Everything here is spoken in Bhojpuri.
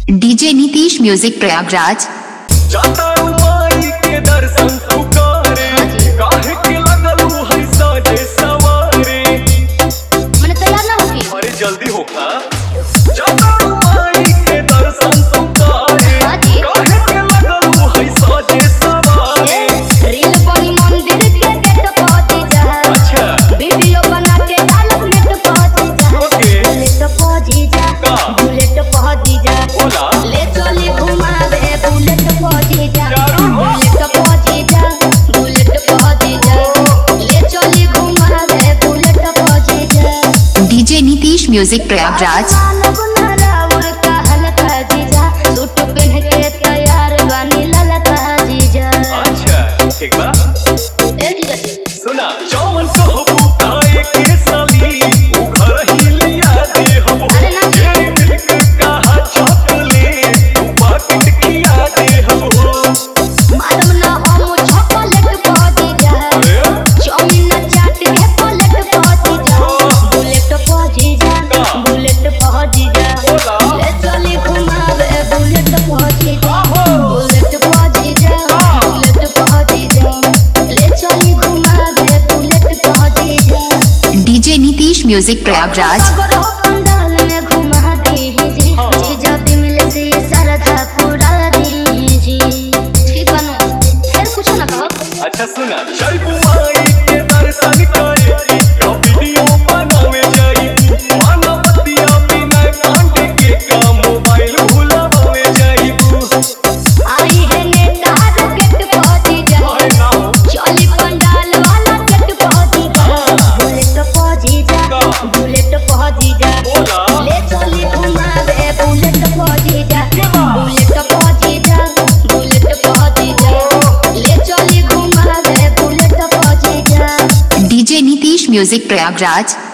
DJ Nitish music Prayagraj. जाता माई के दर्शन तू करे, काहे के लगलू है साजे सवारे। मैंने तैयार ना होगी। अरे जल्दी हो का। जाता माई के दर्शन तू करे, काहे के लगलू है साजे सवारे। रील बनी मंदिर के गेट पहुंची जा। अच्छा वीडियो बना के डालो नेट पहुंची जा। ओके। बुलेट पहुंची जा। का? बुलेट पहुंची जा। बोला। ले चली घुमावे बुलेट पहुंची जा। जरूर। बुलेट पहुंची जा। बुलेट पहुंची जा। ले चली घुमावे बुलेट पहुंची जा। DJ Nitish music Prayagraj. Suit पहन के तैयार बानी ललका जीजा। अच्छा ठीक बा। ए जीजा सुना जौन कहबू खाए के साली, उ घर ही लिया दे हम। अरे ना। ये मिल्क कहा चॉकलेट, तू पाकिट खिया दे हम। मालूम ना हम चॉकलेट पहुंची जा। अरे चाउमीन चाट के प्लेट पहुंची जा। बुलेट पहुंची जा। बुलेट पहुंची जा। बोला। ले चली घुमावे बुलेट पहुंची जा। बुलेट पहुंची जा। बुलेट पहुंची जा। ले चली घुमावे बुलेट पहुंची जा। DJ Nitish music Prayagraj. बड़ो पंडाल में घुमा दीजिए। जीजा बिमल से सरधा पूरा दीजिए। ठीक बनो फिर कुछ ना कहो। अच्छा सुना चल बुआई के दर्शन करे, तो वीडियो बनावे जाई। माना बतिया बिना कांटे के का मोबाइल भुलावे जाई। आई है नेता गेट पहुंची जा। अरे ना हो। चली पंडाल वाला गेट पहुंची जा। बुलेट पहुंची जा। बुलेट पहुंची जा। बोला। ले चली घुमावे बुलेट पहुंची जा। बुलेट पहुंची जा। बुलेट पहुंची जा। ले चली घुमावे बुलेट पहुंची जा। DJ Nitish music Prayagraj.